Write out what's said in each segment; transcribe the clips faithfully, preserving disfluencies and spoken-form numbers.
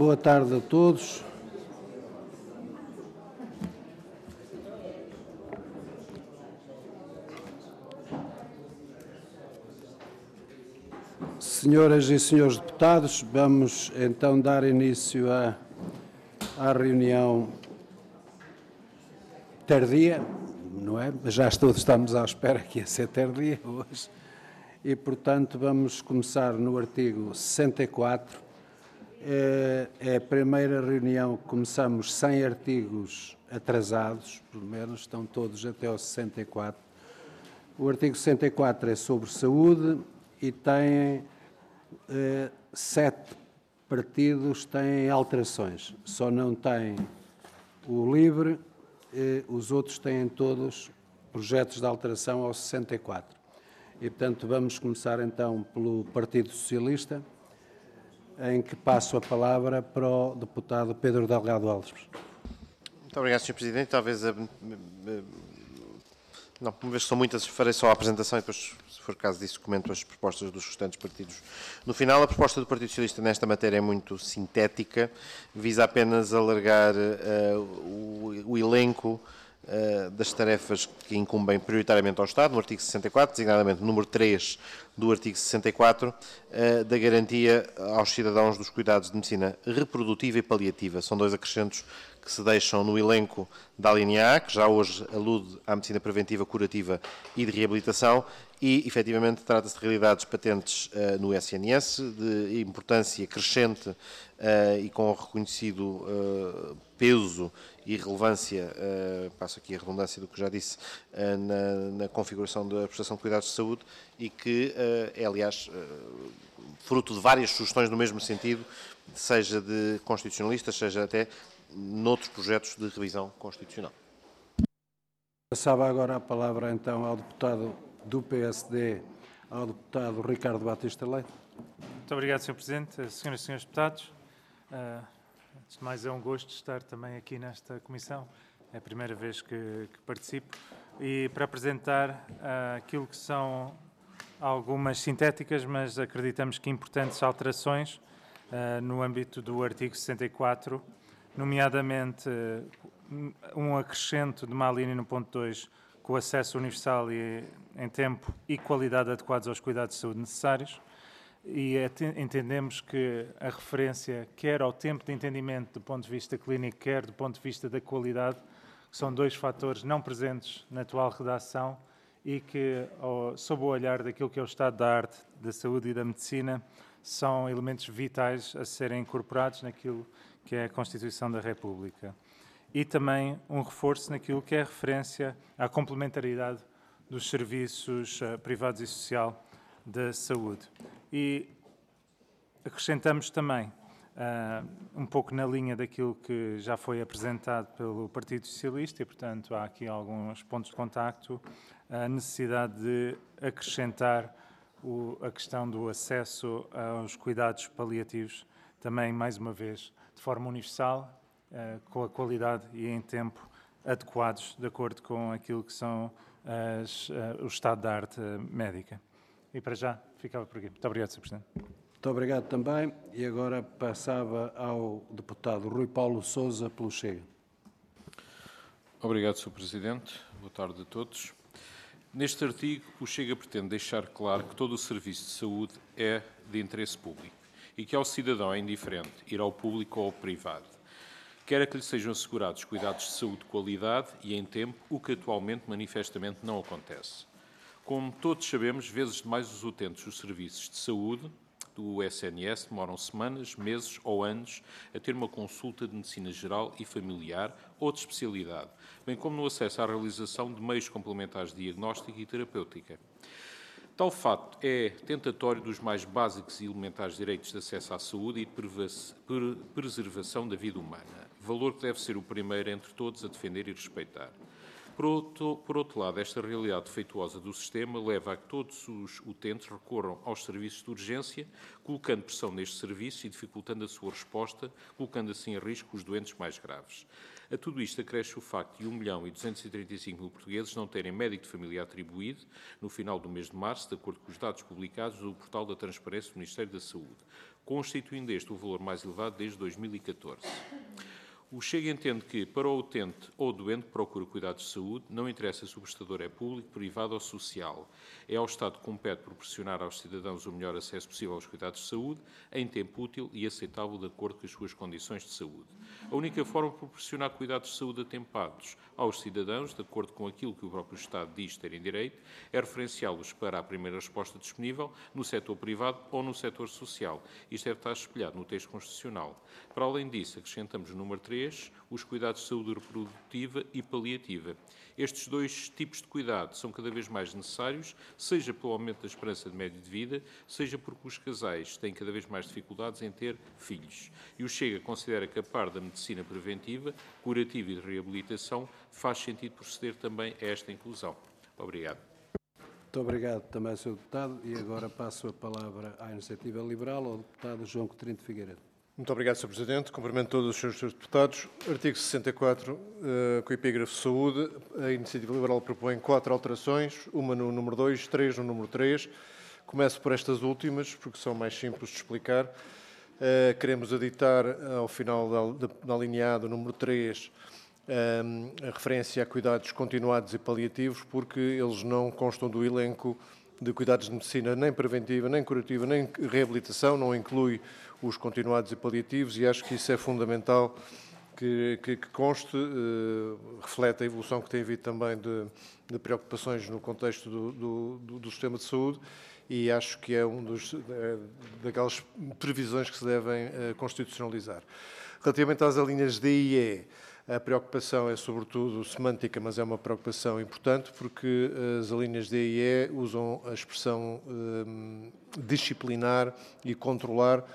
Boa tarde a todos. Senhoras e senhores deputados, vamos então dar início à, à reunião tardia, não é? Já todos estamos à espera que ia ser tardia hoje. E, portanto, vamos começar no artigo sessenta e quatro. É a primeira reunião que começamos sem artigos atrasados, pelo menos estão todos até ao sessenta e quatro. O artigo sessenta e quatro é sobre saúde e tem eh, sete partidos têm alterações. Só não tem o LIVRE, eh, os outros têm todos projetos de alteração ao sessenta e quatro. E, portanto, vamos começar então pelo Partido Socialista, em que passo a palavra para o deputado Pedro Delgado Alves. Muito obrigado, senhor Presidente. Talvez, a, não, uma vez que são muitas, farei só a apresentação e depois, se for caso disso, comento as propostas dos restantes partidos. No final, a proposta do Partido Socialista nesta matéria é muito sintética, visa apenas alargar uh, o, o elenco Uh, das tarefas que incumbem prioritariamente ao Estado, no artigo sessenta e quatro, designadamente no número três do artigo sessenta e quatro, uh, da garantia aos cidadãos dos cuidados de medicina reprodutiva e paliativa. São dois acrescentos que se deixam no elenco da linha A, que já hoje alude à medicina preventiva, curativa e de reabilitação, e, efetivamente, trata-se de realidades patentes uh, no S N S, de importância crescente uh, e com reconhecido uh, peso e relevância, uh, passo aqui a redundância do que já disse, uh, na, na configuração da prestação de cuidados de saúde e que uh, é, aliás, uh, fruto de várias sugestões no mesmo sentido, seja de constitucionalistas, seja até noutros projetos de revisão constitucional. Passava agora a palavra então ao deputado do P S D, ao deputado Ricardo Batista Leite. Muito obrigado, senhor Presidente. Senhoras e senhores deputados, uh, antes de mais é um gosto estar também aqui nesta comissão. É a primeira vez que, que participo. E para apresentar uh, aquilo que são algumas sintéticas, mas acreditamos que importantes alterações uh, no âmbito do artigo sessenta e quatro, nomeadamente uh, um acrescento de uma alínea no ponto dois com acesso universal e em tempo e qualidade adequados aos cuidados de saúde necessários. E entendemos que a referência, quer ao tempo de entendimento do ponto de vista clínico, quer do ponto de vista da qualidade, que são dois fatores não presentes na atual redação e que, sob o olhar daquilo que é o estado da arte, da saúde e da medicina, são elementos vitais a serem incorporados naquilo que é a Constituição da República. E também um reforço naquilo que é a referência à complementaridade dos serviços uh, privados e social da saúde. E acrescentamos também, uh, um pouco na linha daquilo que já foi apresentado pelo Partido Socialista, e, portanto, há aqui alguns pontos de contacto, a necessidade de acrescentar o, a questão do acesso aos cuidados paliativos, também, mais uma vez, de forma universal, Uh, com a qualidade e em tempo adequados, de acordo com aquilo que são as, uh, o estado da arte uh, médica. E para já, ficava por aqui. Muito obrigado, senhor Presidente. Muito obrigado também. E agora passava ao deputado Rui Paulo Sousa, pelo Chega. Obrigado, senhor Presidente. Boa tarde a todos. Neste artigo, o Chega pretende deixar claro que todo o serviço de saúde é de interesse público e que ao cidadão é indiferente ir ao público ou ao privado. Quer que lhe sejam assegurados cuidados de saúde de qualidade e em tempo, o que atualmente manifestamente não acontece. Como todos sabemos, vezes demais os utentes dos serviços de saúde do S N S demoram semanas, meses ou anos a ter uma consulta de medicina geral e familiar ou de especialidade, bem como no acesso à realização de meios complementares de diagnóstico e terapêutica. Tal fato é tentatório dos mais básicos e elementares direitos de acesso à saúde e de preservação da vida humana, valor que deve ser o primeiro entre todos a defender e respeitar. Por outro, por outro lado, esta realidade defeituosa do sistema leva a que todos os utentes recorram aos serviços de urgência, colocando pressão neste serviço e dificultando a sua resposta, colocando assim em risco os doentes mais graves. A tudo isto acresce o facto de um milhão e duzentos e trinta e cinco mil portugueses não terem médico de família atribuído no final do mês de março, de acordo com os dados publicados no portal da Transparência do Ministério da Saúde, constituindo este o valor mais elevado desde dois mil e catorze. O Chega entende que, para o utente ou doente que procura cuidados de saúde, não interessa se o prestador é público, privado ou social. É ao Estado que compete proporcionar aos cidadãos o melhor acesso possível aos cuidados de saúde, em tempo útil e aceitável de acordo com as suas condições de saúde. A única forma de proporcionar cuidados de saúde atempados aos cidadãos, de acordo com aquilo que o próprio Estado diz terem direito, é referenciá-los para a primeira resposta disponível no setor privado ou no setor social. Isto deve estar espelhado no texto constitucional. Para além disso, acrescentamos o número três, os cuidados de saúde reprodutiva e paliativa. Estes dois tipos de cuidado são cada vez mais necessários, seja pelo aumento da esperança de média de vida, seja porque os casais têm cada vez mais dificuldades em ter filhos. E o Chega considera que, a par da medicina preventiva, curativa e de reabilitação, faz sentido proceder também a esta inclusão. Obrigado. Muito obrigado também, senhor Deputado. E agora passo a palavra à Iniciativa Liberal, ao Deputado João Coutinho de Figueiredo. Muito obrigado, senhor Presidente. Cumprimento todos os senhores deputados. Artigo sessenta e quatro, uh, com o epígrafe Saúde. A Iniciativa Liberal propõe quatro alterações, uma no número dois, três no número três. Começo por estas últimas, porque são mais simples de explicar. Uh, queremos aditar, ao final da, da, da linha A do número três, um, a referência a cuidados continuados e paliativos, porque eles não constam do elenco de cuidados de medicina nem preventiva, nem curativa, nem reabilitação, não inclui os continuados e paliativos, e acho que isso é fundamental que, que, que conste, uh, reflete a evolução que tem havido também de, de preocupações no contexto do, do, do sistema de saúde, e acho que é um dos, é, daquelas previsões que se devem uh, constitucionalizar. Relativamente às alíneas D e E, a preocupação é sobretudo semântica, mas é uma preocupação importante, porque as alíneas D e E usam a expressão um, disciplinar e controlar, uh,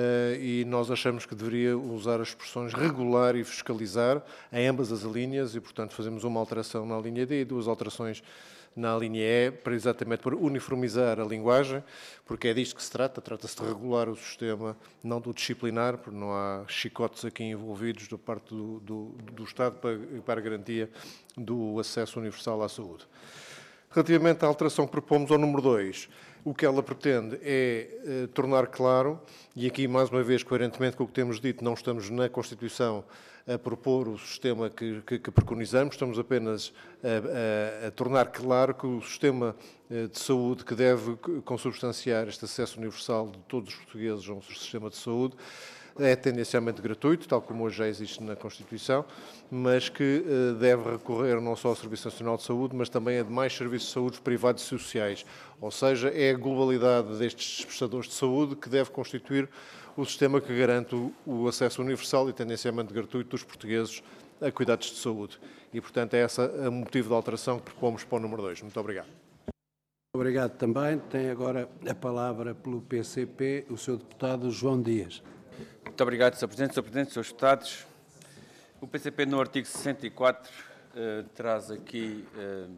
e nós achamos que deveria usar as expressões regular e fiscalizar em ambas as alíneas, e portanto fazemos uma alteração na linha D e duas alterações na linha E, para exatamente para uniformizar a linguagem, porque é disto que se trata, trata-se de regular o sistema, não do disciplinar, porque não há chicotes aqui envolvidos da parte do, do, do Estado para, para a garantia do acesso universal à saúde. Relativamente à alteração que propomos ao número dois, o que ela pretende é eh, tornar claro, e aqui mais uma vez, coerentemente com o que temos dito, não estamos na Constituição a propor o sistema que, que, que preconizamos, estamos apenas a, a, a tornar claro que o sistema de saúde que deve consubstanciar este acesso universal de todos os portugueses a um sistema de saúde é tendencialmente gratuito, tal como hoje já existe na Constituição, mas que uh, deve recorrer não só ao Serviço Nacional de Saúde, mas também a demais serviços de saúde privados e sociais. Ou seja, é a globalidade destes prestadores de saúde que deve constituir o sistema que garante o, o acesso universal e tendencialmente gratuito dos portugueses a cuidados de saúde. E, portanto, é esse o motivo da alteração que propomos para o número dois. Muito obrigado. Obrigado também. Tem agora a palavra pelo P C P o senhor deputado João Dias. Muito obrigado, senhor Presidente, senhor Presidente, senhores deputados. O P C P, no artigo sessenta e quatro, eh, traz aqui eh,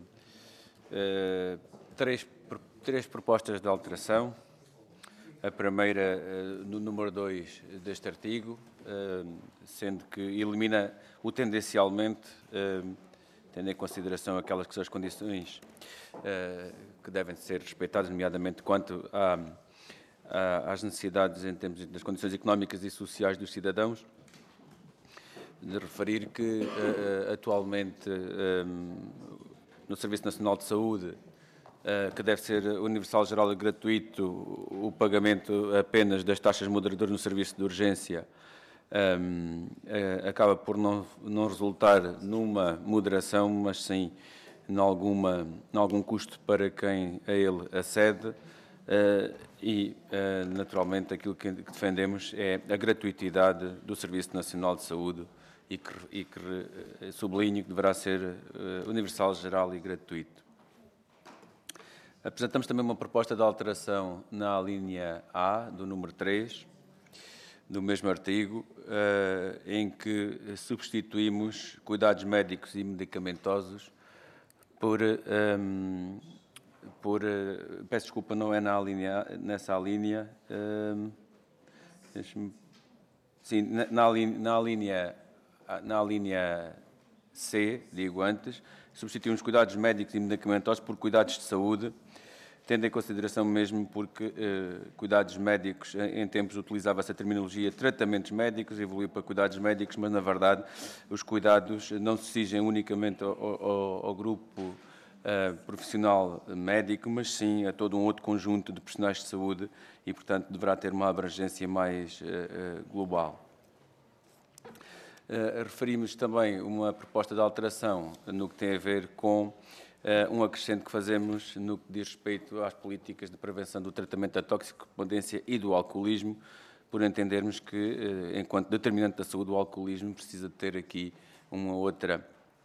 eh, três, três propostas de alteração. A primeira, eh, no número dois deste artigo, eh, sendo que elimina o tendencialmente, eh, tendo em consideração aquelas que são as condições eh, que devem ser respeitadas, nomeadamente quanto a às necessidades em termos das condições económicas e sociais dos cidadãos, de referir que uh, atualmente um, no Serviço Nacional de Saúde, uh, que deve ser universal, geral e gratuito, o pagamento apenas das taxas moderadoras no serviço de urgência um, uh, acaba por não, não resultar numa moderação, mas sim em, alguma, em algum custo para quem a ele acede. Uh, e, uh, naturalmente, aquilo que defendemos é a gratuitidade do Serviço Nacional de Saúde e que, e que uh, sublinho que deverá ser uh, universal, geral e gratuito. Apresentamos também uma proposta de alteração na linha A, do número três, do mesmo artigo, uh, em que substituímos cuidados médicos e medicamentosos por, um, por uh, peço desculpa, não é na linha, nessa linha, um, sim, na, na, na linha, na linha C, digo antes, substituímos cuidados médicos e medicamentosos por cuidados de saúde, tendo em consideração mesmo porque eh, cuidados médicos, em tempos utilizava-se a terminologia tratamentos médicos, evoluiu para cuidados médicos, mas na verdade os cuidados não se exigem unicamente ao, ao, ao grupo eh, profissional médico, mas sim a todo um outro conjunto de profissionais de saúde e, portanto, deverá ter uma abrangência mais eh, global. Uh, referimos também uma proposta de alteração no que tem a ver com uh, um acrescento que fazemos no que diz respeito às políticas de prevenção do tratamento da toxicodependência e do alcoolismo, por entendermos que, uh, enquanto determinante da saúde, o alcoolismo precisa de ter aqui uma outra,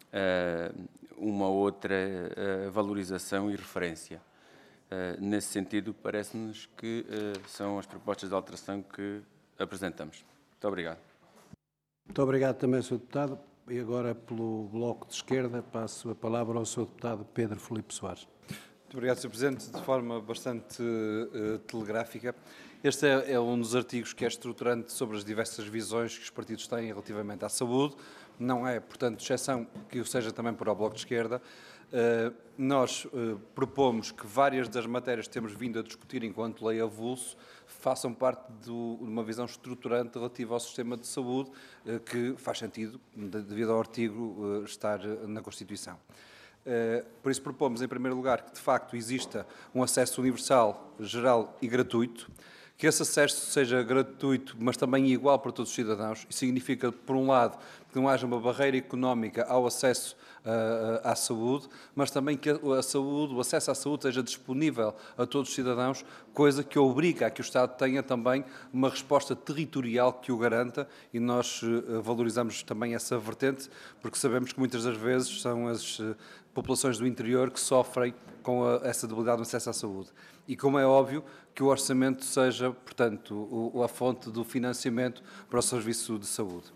uh, uma outra uh, valorização e referência. Uh, nesse sentido, parece-nos que uh, são as propostas de alteração que apresentamos. Muito obrigado. Muito obrigado também, senhor Deputado. E agora, pelo Bloco de Esquerda, passo a palavra ao senhor Deputado Pedro Filipe Soares. Muito obrigado, senhor Presidente. De forma bastante uh, telegráfica, este é, é um dos artigos que é estruturante sobre as diversas visões que os partidos têm relativamente à saúde. Não é, portanto, exceção que o seja também para o Bloco de Esquerda. Uh, nós uh, propomos que várias das matérias que temos vindo a discutir enquanto lei avulso façam parte do, de uma visão estruturante relativa ao sistema de saúde, uh, que faz sentido, devido ao artigo uh, estar na Constituição. Uh, por isso propomos, em primeiro lugar, que de facto exista um acesso universal, geral e gratuito, que esse acesso seja gratuito, mas também igual para todos os cidadãos. Isso significa, por um lado, que não haja uma barreira económica ao acesso uh, à saúde, mas também que a saúde, o acesso à saúde seja disponível a todos os cidadãos, coisa que obriga a que o Estado tenha também uma resposta territorial que o garanta, e nós uh, valorizamos também essa vertente, porque sabemos que muitas das vezes são as uh, populações do interior que sofrem com a, essa debilidade no acesso à saúde. E como é óbvio, que o orçamento seja, portanto, o, a fonte do financiamento para o serviço de saúde.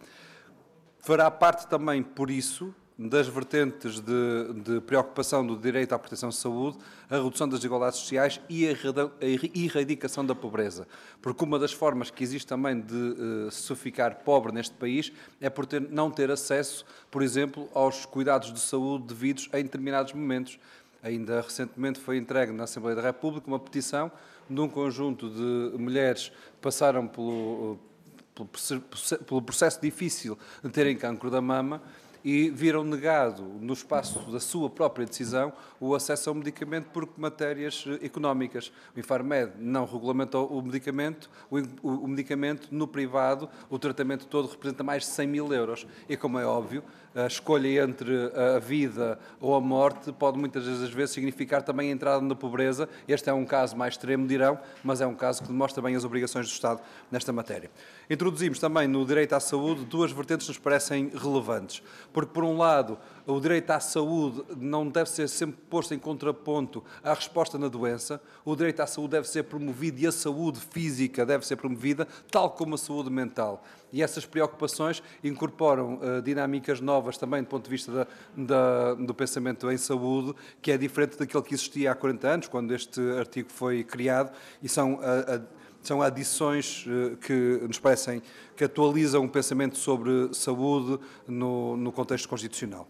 Fará parte também, por isso, das vertentes de, de preocupação do direito à proteção de saúde, a redução das desigualdades sociais e a erradicação da pobreza. Porque uma das formas que existe também de uh, se ficar pobre neste país é por ter, não ter acesso, por exemplo, aos cuidados de saúde devidos em determinados momentos. Ainda recentemente foi entregue na Assembleia da República uma petição de um conjunto de mulheres que passaram pelo, pelo, pelo processo difícil de terem cancro da mama e viram negado, no espaço da sua própria decisão, o acesso ao medicamento por matérias económicas. O Infarmed não regulamentou o medicamento, o, o, o medicamento no privado, o tratamento todo representa mais de cem mil euros. E, como é óbvio, a escolha entre a vida ou a morte pode muitas vezes significar também a entrada na pobreza. Este é um caso mais extremo, dirão, mas é um caso que demonstra bem as obrigações do Estado nesta matéria. Introduzimos também no direito à saúde duas vertentes que nos parecem relevantes. Porque, por um lado, o direito à saúde não deve ser sempre posto em contraponto à resposta na doença. O direito à saúde deve ser promovido e a saúde física deve ser promovida, tal como a saúde mental. E essas preocupações incorporam uh, dinâmicas novas também do ponto de vista da, da, do pensamento em saúde, que é diferente daquele que existia há quarenta anos, quando este artigo foi criado, e são... Uh, uh, São adições que nos parecem que atualizam o pensamento sobre saúde no, no contexto constitucional.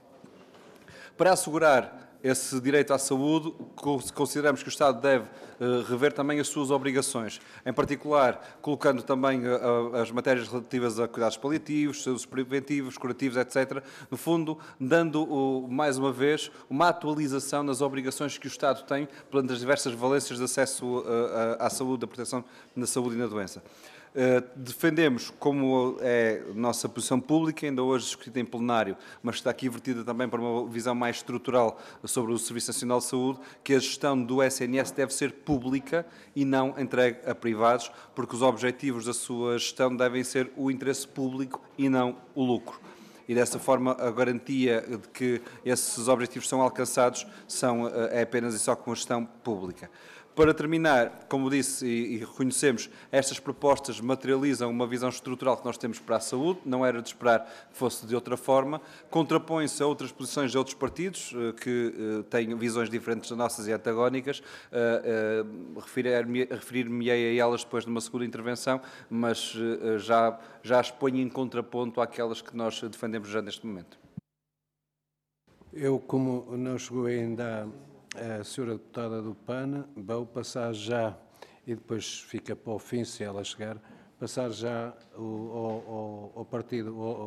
Para assegurar esse direito à saúde, consideramos que o Estado deve uh, rever também as suas obrigações, em particular colocando também uh, as matérias relativas a cuidados paliativos, saúdes preventivos, curativos, etcétera. No fundo, dando, uh, mais uma vez, uma atualização nas obrigações que o Estado tem perante as diversas valências de acesso uh, à saúde, à proteção na saúde e na doença. Uh, defendemos, como é nossa posição pública, ainda hoje discutida em plenário, mas está aqui vertida também para uma visão mais estrutural sobre o Serviço Nacional de Saúde, que a gestão do S N S deve ser pública e não entregue a privados, porque os objetivos da sua gestão devem ser o interesse público e não o lucro. E dessa forma a garantia de que esses objetivos são alcançados são, é apenas e só com a gestão pública. Para terminar, como disse e, e reconhecemos, estas propostas materializam uma visão estrutural que nós temos para a saúde, não era de esperar que fosse de outra forma, contrapõem-se a outras posições de outros partidos eh, que eh, têm visões diferentes das nossas e antagónicas, eh, eh, referir-me- referir-me-ei a elas depois numa segunda intervenção, mas eh, já, já as ponho em contraponto àquelas que nós defendemos já neste momento. Eu, como não chegou ainda a senhora deputada do P A N, vou passar já, e depois fica para o fim, se ela chegar, passar já o- ao, ao- ao partido, ao,